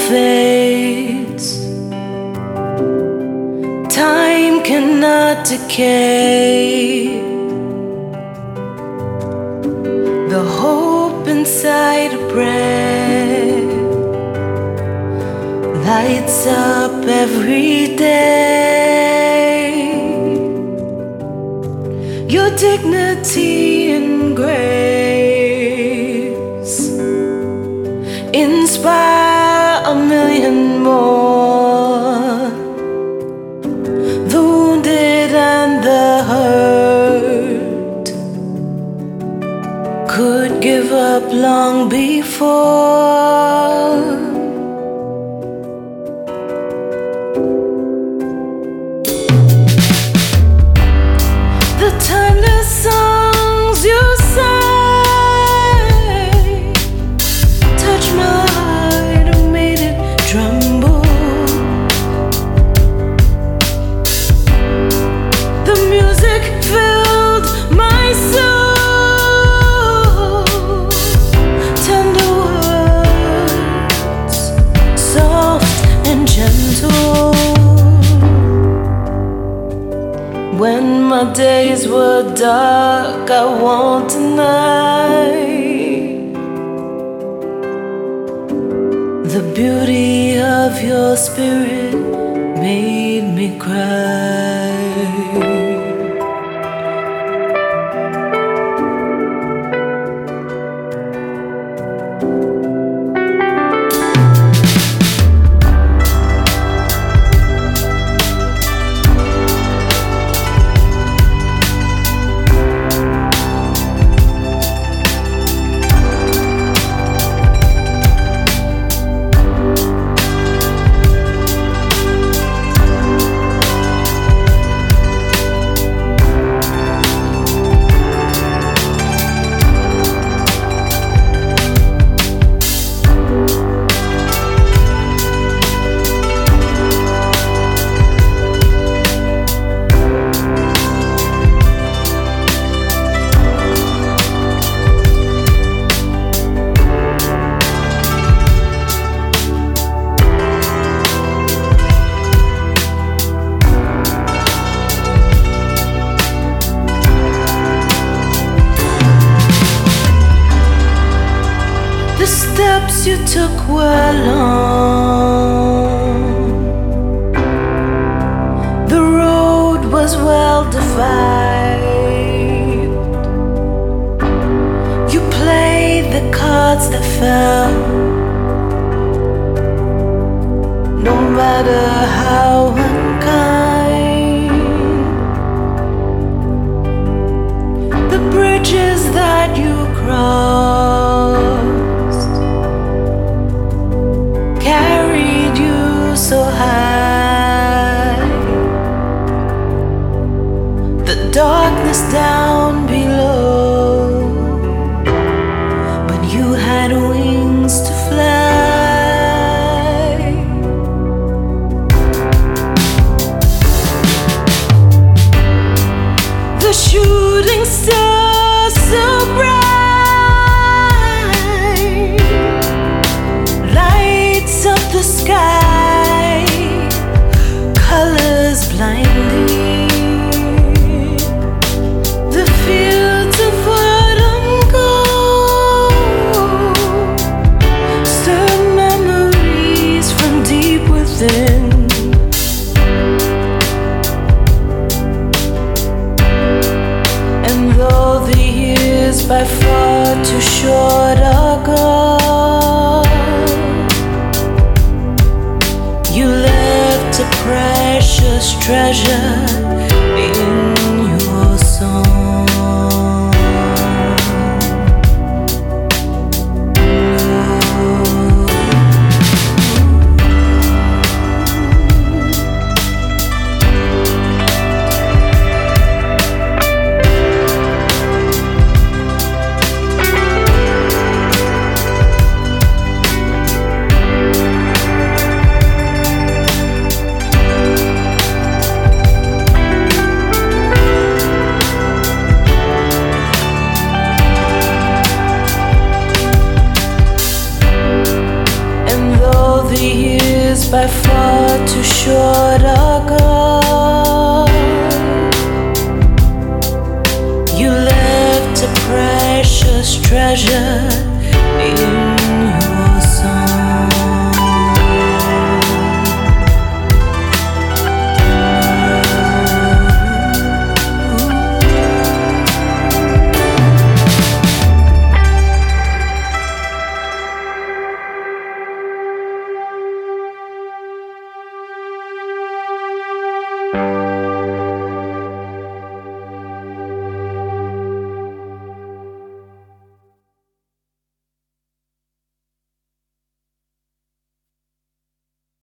fades. Time cannot decay. The hope inside a breath lights up every day. Your dignity and grace inspire a million more. The wounded and the hurt could give up long before. The timeless songs you sang touch my heart and made it tremble. The music filled my soul. Tender words, soft and gentle. When my days were dark, I won't deny the beauty of your spirit made me cry. The steps you took were long. The road was well defined. You played the cards that fell. No matter how unkind. The bridges that you crossed carried you so high. The darkness down below, but you had wings to fly. The shooting stars so bright lights up the sky, colors blinding. The fields of autumn gold stir memories from deep within. And though the years by far too short are gone, you left a precious treasure in your song. by far too short are gone. You left a precious treasure